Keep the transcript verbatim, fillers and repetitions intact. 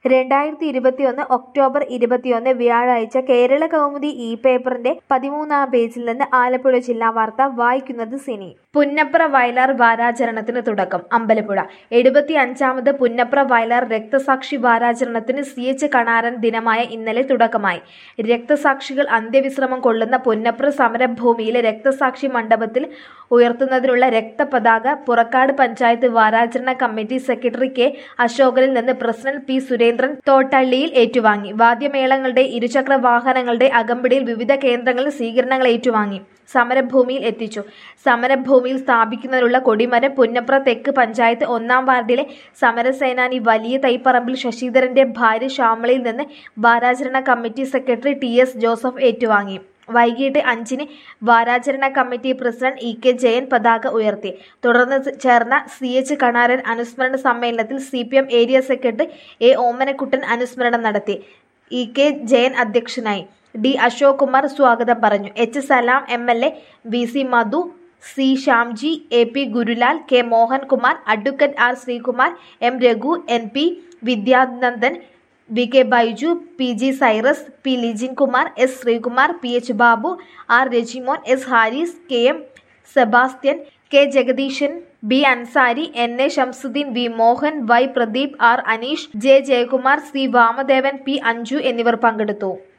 രണ്ടായിരത്തി ഇരുപത്തിയൊന്ന് ഒക്ടോബർ ഇരുപത്തിയൊന്ന് വ്യാഴാഴ്ച കേരള കൗമുദി ഇ പേപ്പറിന്റെ പതിമൂന്നാം പേജിൽ നിന്ന് ആലപ്പുഴ ജില്ലാ വാർത്ത വായിക്കുന്നത് സിനി. പുന്നപ്ര വയലാർ വാരാചരണത്തിന് തുടക്കം. അമ്പലപ്പുഴ എഴുപത്തി അഞ്ചാമത് പുന്നപ്ര വയലാർ രക്തസാക്ഷി വാരാചരണത്തിന് സി എച്ച് കണാരൻ ദിനമായ ഇന്നലെ തുടക്കമായി. രക്തസാക്ഷികൾ അന്ത്യവിശ്രമം കൊള്ളുന്ന പുന്നപ്ര സമരഭൂമിയിലെ രക്തസാക്ഷി മണ്ഡപത്തിൽ ഉയർത്തുന്നതിനുള്ള രക്തപതാക പുറക്കാട് പഞ്ചായത്ത് വാരാചരണ കമ്മിറ്റി സെക്രട്ടറി കെ അശോകനിൽ നിന്ന് പ്രസിഡന്റ് പി സുരേന്ദ്രൻ തോട്ടള്ളിയിൽ ഏറ്റുവാങ്ങി. വാദ്യമേളങ്ങളുടെ ഇരുചക്ര വാഹനങ്ങളുടെ അകമ്പടിയിൽ വിവിധ കേന്ദ്രങ്ങളിൽ സ്വീകരണങ്ങൾ ഏറ്റുവാങ്ങി സമരഭൂമിയിൽ എത്തിച്ചു. സമരഭൂമിയിൽ സ്ഥാപിക്കുന്നതിനുള്ള കൊടിമരം പുന്നപ്ര തെക്ക് പഞ്ചായത്ത് ഒന്നാം വാർഡിലെ സമരസേനാനി വലിയ തൈപ്പറമ്പിൽ ശശിധരന്റെ ഭാര്യ ശ്യാമളയിൽ നിന്ന് വാരാചരണ committee secretary T S Joseph ഏറ്റുവാങ്ങി. വൈകിട്ട് അഞ്ചിന് വാരാചരണ committee president E K Jayan പതാക ഉയർത്തി. തുടർന്ന് ചേർന്ന സി എച്ച് കണാരൻ അനുസ്മരണ സമ്മേളനത്തിൽ C P M area secretary A Omanakuttan അനുസ്മരണം നടത്തി. ഇ കെ ജയൻ അധ്യക്ഷനായി. ഡി അശോക് കുമാർ സ്വാഗതം പറഞ്ഞു. H Salam M L A, V C Madhu, C Shyamji, A P Gurulal, K Mohankumar, advocate R Sreekumar, M Raghu, N P Vidyanandan, V K Baiju, P G Cyrus, P Lijin Kumar, S Sreekumar, P H Babu, R Rajimon, S Haris, K M Sebastian, K Jagadeeshan, B Ansari, N A Shamsudheen, V Mohan, Y Pradeep, R Aneesh, J Jayakumar, C Vamadevan, P Anju എന്നിവർ പങ്കെടുത്തു.